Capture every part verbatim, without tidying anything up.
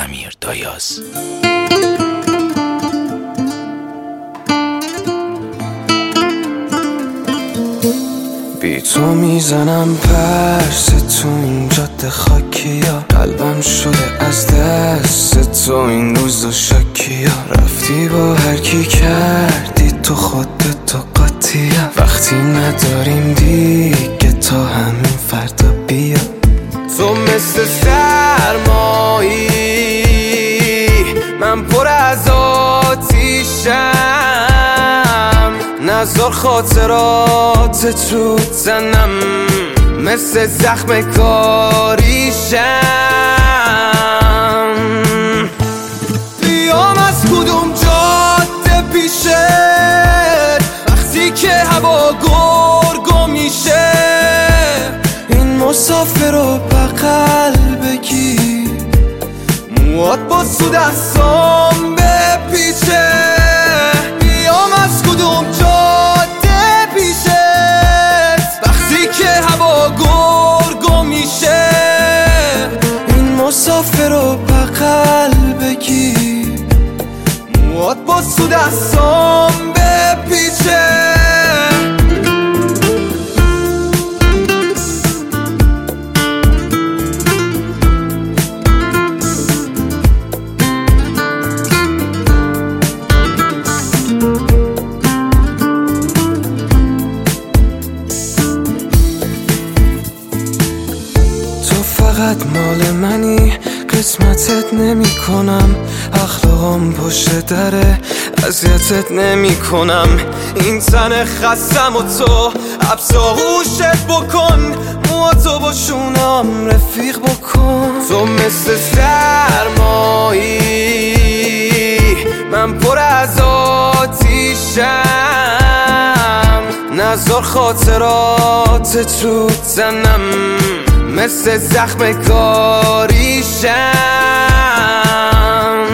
امیر دایاز. بی تو میزنم پرس تو این جاده خاکیا، قلبم شده از دست تو این روزا شاکیا. رفتی با هر کی کردی تو خودتو قاطیا، وقتی نداریم دیگه تا همین فردا بیا. تو مثل سرمایی من پر از آتیشم، نذار خاطرات رو زنم مثل زخم کاریشم. بیام از کدوم جاده پیشت وقتی که هوا گرگو میشه، این مسافر رو بغل بگیر، موات با سو دستام بپیچه. بیام از کدوم جاده پیشت وقتی که هوا گرگو میشه، این مسافر رو بغل بگیر، موات با سو دستام بپیچه. فقط مال منی، قسمتت نمی کنم، اخلاقم پشت دره اذیتت نمی کنم. این تن خستم و تو حبس آغوشت بکن، مواتو با شونم رفیق بکن. تو مثل سرمایی من پر از آتیشم، نذار خاطراتت رو زنم مثل زخم کاریشم.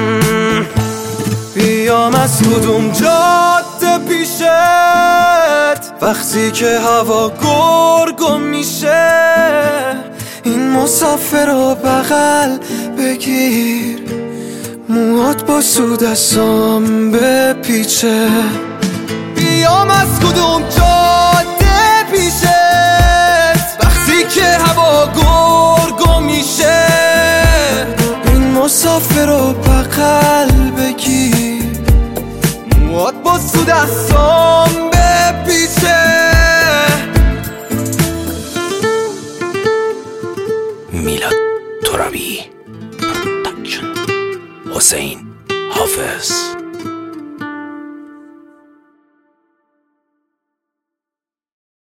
بیام از کدوم جاده پیشت وقتی که هوا گرگو میشه، این مسافر رو بغل بگیر، موهات با سو دستام بپیچه. بیام از کدوم جاده پیشت وقتی که هوا گرگو میشه، این مسافر رو بغل بگیر، موات با سو دستام بپیچه. میلاد ترابی پروداکشن، حسین حافظ.